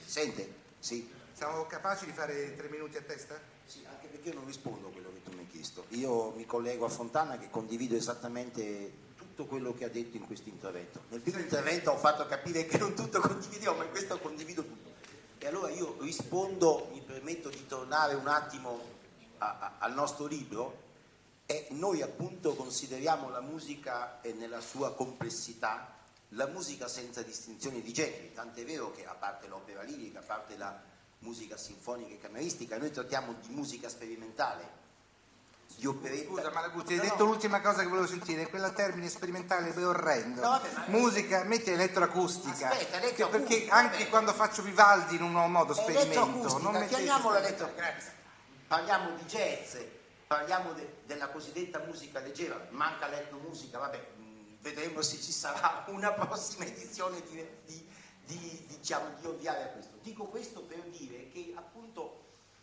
sente? Sì. Siamo capaci di fare 3 minuti a testa? Sì, anche perché io non rispondo a quello che tu mi hai chiesto. Io mi collego a Fontana, che condivido esattamente tutto quello che ha detto in questo intervento. Nel primo intervento ho fatto capire che non tutto condividevo, ma in questo condivido tutto. E allora io rispondo, mi permetto di tornare un attimo al nostro libro, e noi appunto consideriamo la musica nella sua complessità, la musica senza distinzione di generi, tant'è vero che a parte l'opera lirica, a parte la musica sinfonica e cameristica, noi trattiamo di musica sperimentale, di operetta. Scusa Malaguti, hai detto l'ultima cosa che volevo sentire, quella termine sperimentale è orrendo. No, vabbè, musica, metti elettroacustica. Aspetta, elettroacustica, perché anche vabbè. quando faccio Vivaldi in un nuovo modo sperimento. Elettroacustica, Non chiamiamola elettroacustica. Parliamo di jazz, parliamo della cosiddetta musica leggera, manca l'etnomusica, vabbè, vedremo se ci sarà una prossima edizione diciamo, di ovviare a questo. Dico questo per dire che appunto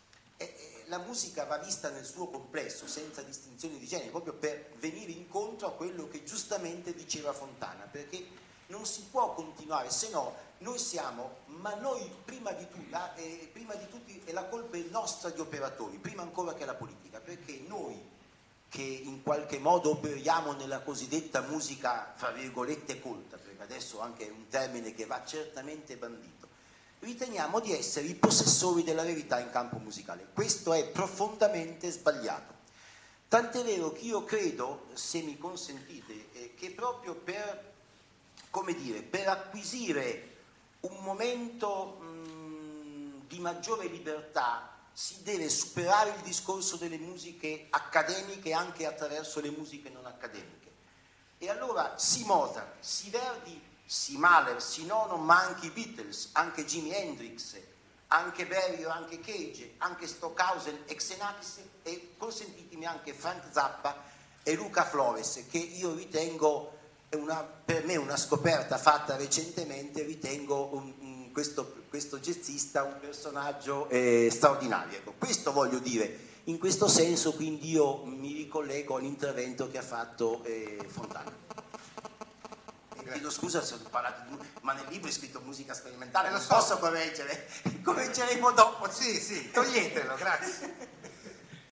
la musica va vista nel suo complesso, senza distinzione di genere, proprio per venire incontro a quello che giustamente diceva Fontana, perché non si può continuare, se no noi siamo, ma noi prima di tutti e la colpa è nostra di operatori, prima ancora che la politica, perché noi che in qualche modo operiamo nella cosiddetta musica, fra virgolette, colta, perché adesso anche è un termine che va certamente bandito, riteniamo di essere i possessori della verità in campo musicale. Questo è profondamente sbagliato. Tant'è vero che io credo, se mi consentite, che proprio per, come dire, per acquisire un momento di maggiore libertà si deve superare il discorso delle musiche accademiche anche attraverso le musiche non accademiche. E allora sì Mozart, sì Verdi, sì Mahler, sì Nono, ma anche i Beatles, anche Jimi Hendrix, anche Berio, anche Cage, anche Stockhausen e Xenakis, e consentitemi anche Frank Zappa e Luca Flores, che io ritengo per me una scoperta fatta recentemente, ritengo questo jazzista un personaggio straordinario. Ecco, questo voglio dire. In questo senso quindi io mi ricollego all'intervento che ha fatto Fontana. Chiedo scusa se ho parlato ma nel libro è scritto musica sperimentale, non posso correggere, correggeremo dopo. Sì, toglietelo, grazie.